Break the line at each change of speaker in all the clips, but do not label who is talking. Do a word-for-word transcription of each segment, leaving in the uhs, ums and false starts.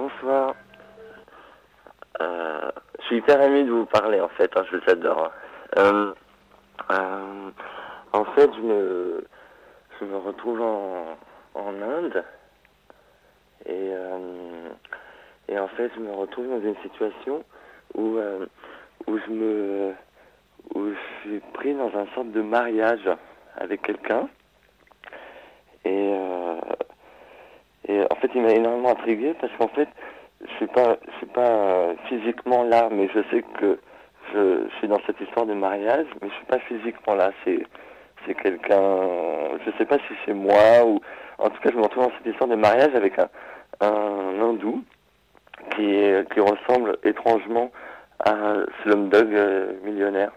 Bonsoir. Euh, je suis hyper ému de vous parler en fait, hein, je vous adore. Euh, euh, en fait, je me, je me retrouve en, en Inde et, euh, et en fait, je me retrouve dans une situation où, euh, où, je me, où je suis pris dans une sorte de mariage avec quelqu'un. Et, euh, et en fait, il m'a énormément intrigué parce qu'en fait, je suis pas, je suis pas euh, physiquement là, mais je sais que je, je suis dans cette histoire de mariage, mais je suis pas physiquement là. C'est, c'est quelqu'un, je sais pas si c'est moi ou, en tout cas, je me retrouve dans cette histoire de mariage avec un, un hindou qui, est, qui ressemble étrangement à un Slumdog euh, millionnaire.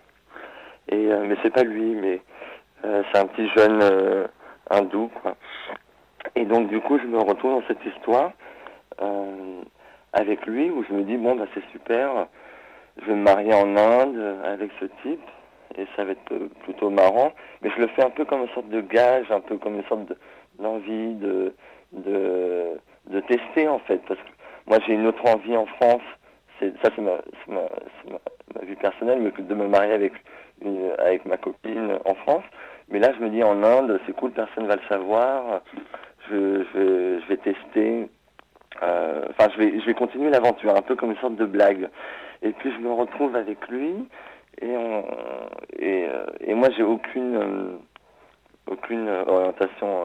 Et euh, mais c'est pas lui, mais euh, c'est un petit jeune euh, hindou, quoi. Et donc du coup, je me retrouve dans cette histoire euh, avec lui où je me dis bon bah c'est super, je vais me marier en Inde avec ce type et ça va être euh, plutôt marrant. Mais je le fais un peu comme une sorte de gage, un peu comme une sorte de, d'envie de, de de tester en fait, parce que moi j'ai une autre envie en France. C'est ça, c'est ma, c'est ma, c'est ma, ma vie personnelle, mais que de me marier avec une, avec ma copine en France. Mais là, je me dis en Inde, c'est cool, personne va le savoir. Je, je, je vais tester. euh, Enfin, je vais, je vais continuer l'aventure, un peu comme une sorte de blague. Et puis, je me retrouve avec lui. Et, on, et, euh, et moi, j'ai aucune, euh, aucune orientation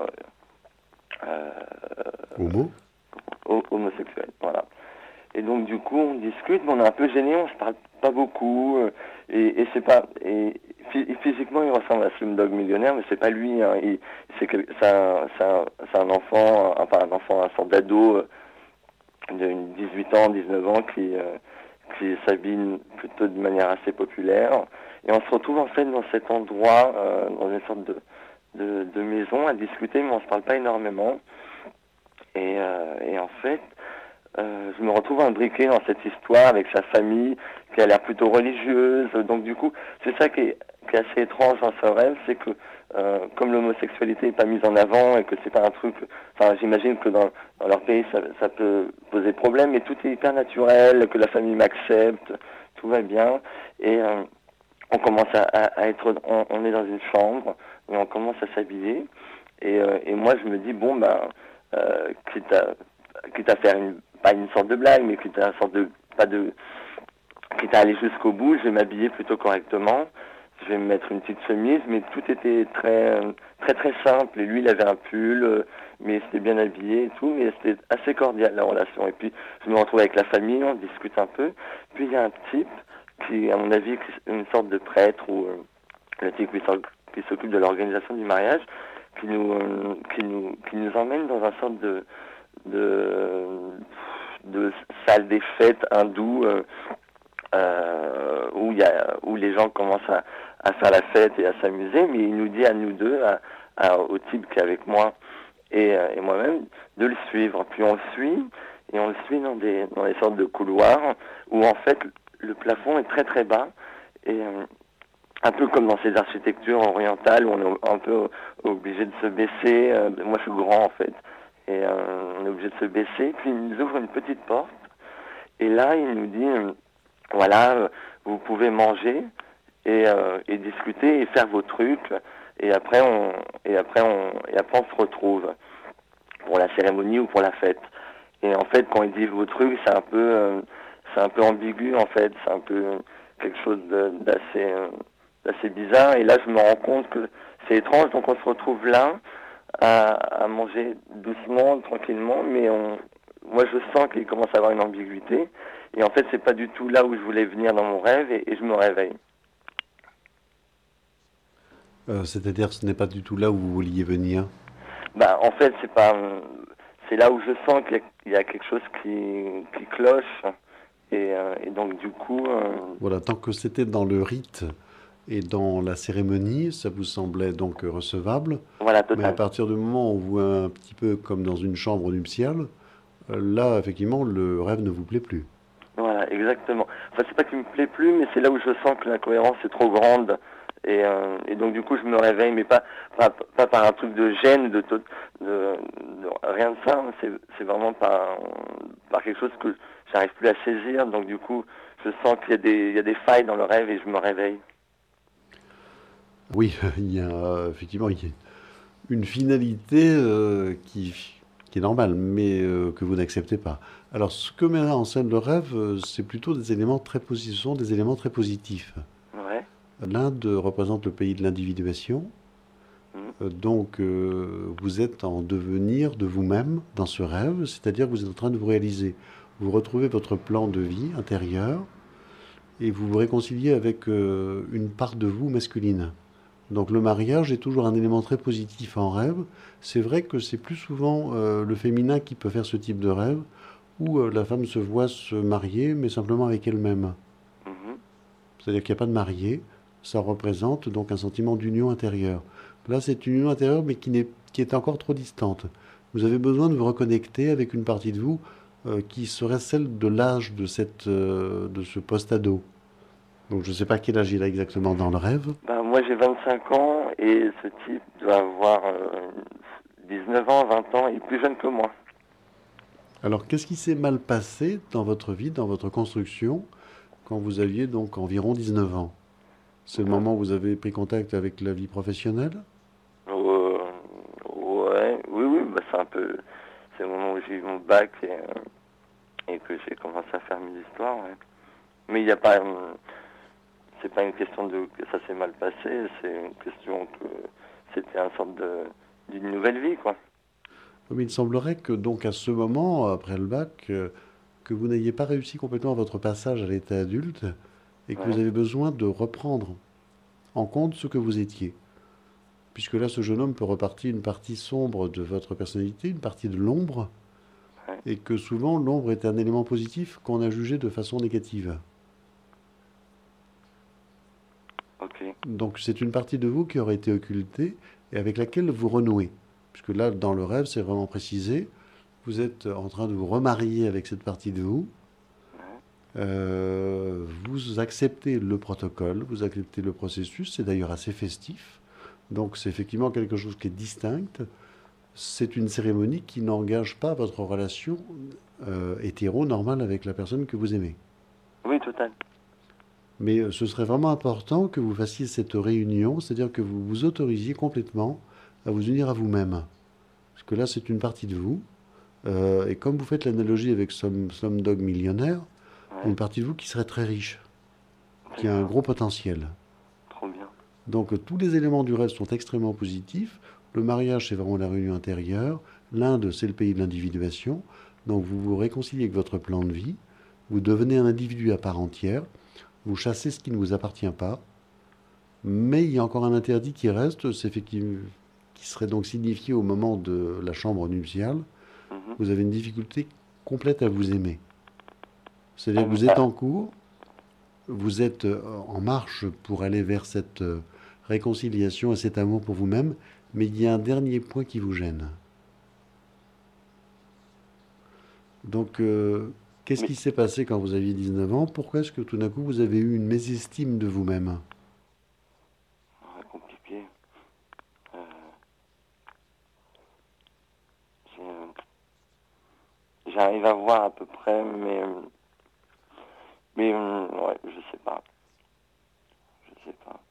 euh,
Homo?
euh, homosexuelle. Voilà. Et donc du coup on discute, mais on est un peu gêné, on se parle pas beaucoup, euh, et, et c'est pas, et physiquement il ressemble à Slumdog Millionnaire, mais c'est pas lui, hein, il, c'est, c'est, un, c'est, un, c'est un enfant, enfin un enfant, un sort d'ado euh, de dix-huit ans, dix-neuf ans qui, euh, qui s'habille plutôt de manière assez populaire, et on se retrouve en fait dans cet endroit, euh, dans une sorte de, de, de maison à discuter, mais on se parle pas énormément, et, euh, et en fait Euh, je me retrouve imbriqué dans cette histoire avec sa famille qui a l'air plutôt religieuse. Donc du coup, c'est ça qui est, qui est assez étrange dans ce rêve, c'est que euh, comme l'homosexualité n'est pas mise en avant et que c'est pas un truc, enfin j'imagine que dans, dans leur pays ça, ça peut poser problème, mais tout est hyper naturel, que la famille m'accepte, tout va bien et euh, on commence à, à, à être, on, on est dans une chambre et on commence à s'habiller et, euh, et moi je me dis bon ben euh, quitte à quitte à faire une pas une sorte de blague, mais quitte à une sorte de pas de quitte à aller jusqu'au bout, je vais m'habiller plutôt correctement. Je vais me mettre une petite chemise, mais tout était très très très simple. Et lui, il avait un pull, euh, mais c'était bien habillé et tout, mais c'était assez cordial la relation. Et puis je me retrouve avec la famille, on discute un peu. Puis il y a un type qui, à mon avis, est une sorte de prêtre ou euh, le type qui s'oc- qui s'occupe de l'organisation du mariage, qui nous euh, qui nous qui nous emmène dans un sorte de de, de salle des fêtes hindoue euh, euh, où, y a, où les gens commencent à, à faire la fête et à s'amuser, mais il nous dit à nous deux, à, à, au type qui est avec moi et, euh, et moi-même, de le suivre. Puis on le suit, et on le suit dans des, dans des sortes de couloirs où en fait le plafond est très très bas, et euh, un peu comme dans ces architectures orientales où on est un peu obligé de se baisser. Euh, moi je suis grand en fait. Et euh, on est obligé de se baisser. Puis il nous ouvre une petite porte. Et là, il nous dit, euh, voilà, euh, vous pouvez manger et, euh, et discuter et faire vos trucs. Et après, on, et après, on, et après, on se retrouve pour la cérémonie ou pour la fête. Et en fait, quand il dit vos trucs, c'est un peu, euh, c'est un peu ambigu en fait. C'est un peu quelque chose de, d'assez, euh, d'assez bizarre. Et là, je me rends compte que c'est étrange. Donc, on se retrouve là à, à manger doucement, tranquillement, mais on, moi je sens qu'il commence à avoir une ambiguïté. Et en fait, c'est pas du tout là où je voulais venir dans mon rêve, et, et je me réveille.
Euh, c'est-à-dire que ce n'est pas du tout là où vous vouliez venir.
Bah, en fait, c'est pas, c'est là où je sens qu'il y a, il y a quelque chose qui, qui cloche. Et, euh, et donc, du coup, euh,
Voilà, tant que c'était dans le rite et dans la cérémonie, ça vous semblait donc recevable.
voilà,
Mais à
total.
partir du moment où on voit un petit peu comme dans une chambre nuptiale, euh, là, effectivement, le rêve ne vous plaît plus.
Voilà, exactement. Enfin, c'est pas qu'il me plaît plus, mais c'est là où je sens que l'incohérence est trop grande. Et, euh, et donc du coup je me réveille, mais pas pas, pas par un truc de gêne, de, de, de, de rien de ça. C'est c'est vraiment par par quelque chose que j'arrive plus à saisir. Donc du coup je sens qu'il y a des il y a des failles dans le rêve et je me réveille.
Oui, il y a effectivement il y a une finalité euh, qui, qui est normale, mais euh, que vous n'acceptez pas. Alors, ce que met en scène le rêve, euh, c'est plutôt des éléments très positifs, sont des éléments très positifs.
Ouais.
L'Inde représente le pays de l'individuation,
Mhm.
euh, donc euh, vous êtes en devenir de vous-même dans ce rêve, c'est-à-dire que vous êtes en train de vous réaliser. Vous retrouvez votre plan de vie intérieur et vous vous réconciliez avec euh, une part de vous masculine. Donc le mariage est toujours un élément très positif en rêve. C'est vrai que c'est plus souvent euh, le féminin qui peut faire ce type de rêve, où euh, la femme se voit se marier, mais simplement avec elle-même.
Mhm.
C'est-à-dire qu'il n'y a pas de marié, ça représente donc un sentiment d'union intérieure. Là, c'est une union intérieure, mais qui, n'est, qui est encore trop distante. Vous avez besoin de vous reconnecter avec une partie de vous euh, qui serait celle de l'âge de, cette, euh, de ce post-ado. Donc je ne sais pas quel âge il a exactement dans le rêve.
Ben, moi j'ai vingt-cinq ans et ce type doit avoir euh, dix-neuf ans, vingt ans, il est plus jeune que moi.
Alors, qu'est-ce qui s'est mal passé dans votre vie, dans votre construction, quand vous aviez donc environ dix-neuf ans? C'est le
Ben,
moment où vous avez pris contact avec la vie professionnelle?
euh, ouais, oui, oui, bah, c'est un peu, c'est le moment où j'ai eu mon bac et, euh, et que j'ai commencé à faire mes histoires. Ouais. Mais il n'y a pas, euh, c'est pas une question de que ça s'est mal passé, c'est une question que c'était une sorte de d'une nouvelle vie, quoi.
Mais il semblerait que donc à ce moment, après le bac, euh, que vous n'ayez pas réussi complètement votre passage à l'état adulte et que vous
Ouais,
avez besoin de reprendre en compte ce que vous étiez. Puisque là, ce jeune homme peut repartir une partie sombre de votre personnalité, une partie de l'ombre,
ouais,
et que souvent l'ombre est un élément positif qu'on a jugé de façon négative.
ok,
Donc c'est une partie de vous qui aurait été occultée et avec laquelle vous renouez. Puisque là, dans le rêve, c'est vraiment précisé. Vous êtes en train de vous remarier avec cette partie de vous.
ouais,
Euh, vous acceptez le protocole, vous acceptez le processus. C'est d'ailleurs assez festif. Donc c'est effectivement quelque chose qui est distinct. C'est une cérémonie qui n'engage pas votre relation euh, hétéro normale avec la personne que vous aimez.
oui, total.
Mais euh, ce serait vraiment important que vous fassiez cette réunion, c'est-à-dire que vous vous autorisiez complètement à vous unir à vous-même. Parce que là, c'est une partie de vous. Euh, et comme vous faites l'analogie avec Slum- Slumdog Millionnaire, il y a
Ouais,
une partie de vous qui serait très riche, qui a un
d'accord,
gros potentiel.
trop bien.
Donc euh, tous les éléments du rêve sont extrêmement positifs. Le mariage, c'est vraiment la réunion intérieure. L'Inde, c'est le pays de l'individuation. Donc vous vous réconciliez avec votre plan de vie. Vous devenez un individu à part entière. Vous chassez ce qui ne vous appartient pas. Mais il y a encore un interdit qui reste, c'est fait qui, qui serait donc signifié au moment de la chambre nuptiale.
Mhm.
Vous avez une difficulté complète à vous aimer. C'est-à-dire
Ah,
que
mais-
vous êtes
ah,
en cours, vous êtes euh, en marche pour aller vers cette euh, réconciliation et cet amour pour vous-même, mais il y a un dernier point qui vous gêne. Donc, euh, qu'est-ce
mais
qui s'est passé quand vous aviez dix-neuf ans? Pourquoi est-ce que tout d'un coup vous avez eu une mésestime de vous-même?
ah, compliqué. Euh, j'ai, euh, J'arrive à voir à peu près, mais euh, mais euh, ouais, je sais pas, je sais pas.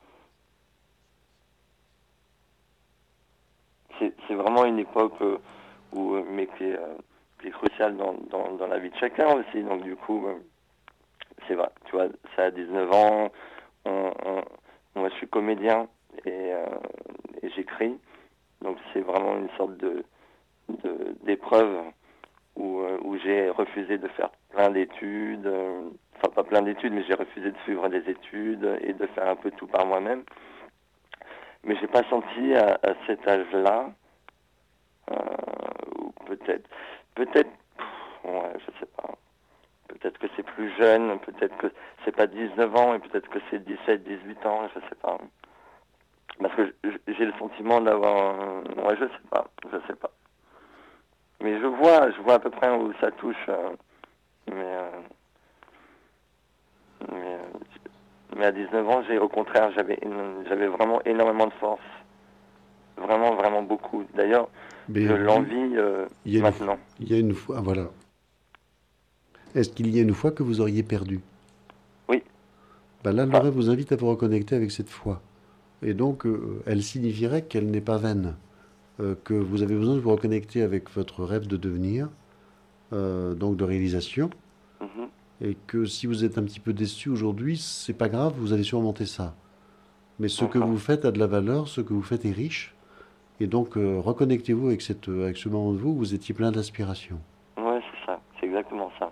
C'est c'est vraiment une époque euh, où euh, mais qui est, euh, qui est cruciale dans, dans dans la vie de chacun aussi. Donc du coup, euh, c'est vrai. Tu vois, ça a dix-neuf ans. On, on- moi, je suis comédien et, euh, et j'écris. Donc c'est vraiment une sorte de de- d'épreuve où, euh, où j'ai refusé de faire plein d'études, euh, enfin pas plein d'études, mais j'ai refusé de suivre des études et de faire un peu tout par moi-même. Mais j'ai pas senti à, à cet âge-là, euh, ou peut-être, peut-être, pff, ouais, je sais pas. Peut-être que c'est plus jeune, peut-être que c'est pas dix-neuf ans, et peut-être que c'est dix-sept, dix-huit ans, je sais pas. Parce que j'ai le sentiment d'avoir, euh, ouais, je sais pas, je sais pas. Mais je vois, je vois à peu près où ça touche. euh, mais, euh, mais, euh, Mais à dix-neuf ans, j'ai au contraire, j'avais une- j'avais vraiment énormément de force. Vraiment, vraiment beaucoup. D'ailleurs,
Mais
je
vous,
l'envie euh,
il y a une, f-
maintenant.
il y a une fois, ah, voilà. Est-ce qu'il y a une foi que vous auriez perdue?
Oui,
Ben là, le
enfin,
rêve vous invite à vous reconnecter avec cette foi. Et donc, euh, elle signifierait qu'elle n'est pas vaine, euh, que vous avez besoin de vous reconnecter avec votre rêve de devenir, euh, donc de réalisation,
mhm,
et que si vous êtes un petit peu déçu aujourd'hui, c'est pas grave, vous allez surmonter ça. Mais ce que
d'accord.
vous faites a de la valeur, ce que vous faites est riche, et donc euh, reconnectez-vous avec cette, avec ce moment de vous où vous étiez plein d'aspiration.
Ouais, c'est ça, c'est exactement ça.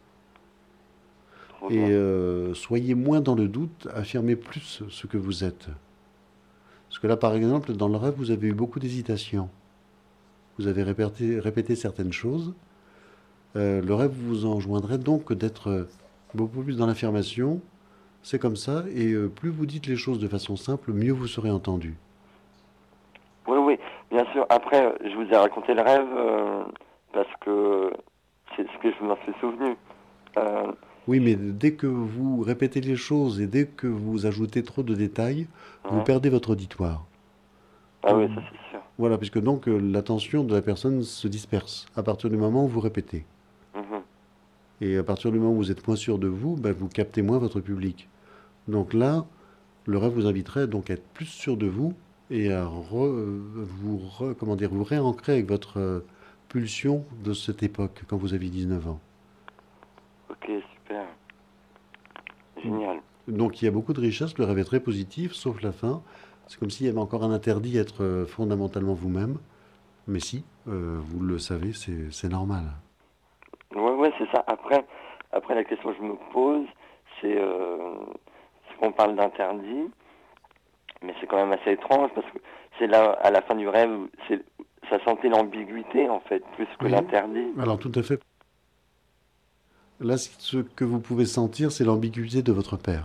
Trop
Et
bien.
euh, soyez moins dans le doute, affirmez plus ce que vous êtes. Parce que là, par exemple, dans le rêve, vous avez eu beaucoup d'hésitation. Vous avez répété, répété certaines choses. Euh, le rêve vous enjoindrait donc d'être euh, beaucoup plus dans l'affirmation. C'est comme ça, et euh, plus vous dites les choses de façon simple, mieux vous serez entendu.
Oui, oui, bien sûr. Après, euh, je vous ai raconté le rêve euh, parce que c'est ce que je m'en suis souvenu. Euh,
Oui, mais dès que vous répétez les choses et dès que vous ajoutez trop de détails, vous
ouais.
perdez votre auditoire.
Ah oui,
Vous-
ça c'est sûr.
Voilà, puisque donc euh, l'attention de la personne se disperse à partir du moment où vous répétez.
Mhm.
Et à partir du moment où vous êtes moins sûr de vous, ben, vous captez moins votre public. Donc là, le rêve vous inviterait donc à être plus sûr de vous et à re- euh, vous, re- comment dire, vous réancrer avec votre euh, pulsion de cette époque, quand vous aviez dix-neuf ans.
Ok, super. Génial.
Donc il y a beaucoup de richesse, le rêve est très positif, sauf la fin. C'est comme s'il y avait encore un interdit à être euh, fondamentalement vous-même. Mais si, euh, vous le savez, c'est c'est normal.
Ouais, ouais, c'est ça. Après, après la question que je me pose, c'est euh, c'est qu'on parle d'interdit, mais c'est quand même assez étrange parce que c'est là, à la fin du rêve, c'est ça sentait l'ambiguïté en fait, plus que
Oui,
l'interdit.
alors tout à fait. Là, ce que vous pouvez sentir, c'est l'ambiguïté de votre père.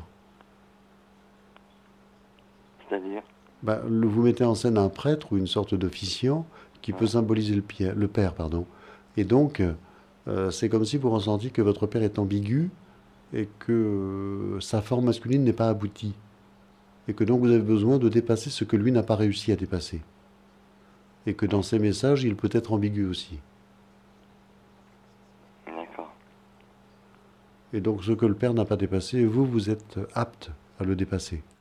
C'est-à-dire,
Bah, le- vous mettez en scène un prêtre ou une sorte d'officiant qui peut
ouais.
symboliser le, pia- le père, pardon. Et donc, euh, c'est comme si vous ressentiez que votre père est ambigu et que euh, sa forme masculine n'est pas aboutie. Et que donc vous avez besoin de dépasser ce que lui n'a pas réussi à dépasser. Et que dans ses messages, il peut être ambigu aussi.
D'accord.
Et donc ce que le père n'a pas dépassé, vous, vous êtes apte à le dépasser.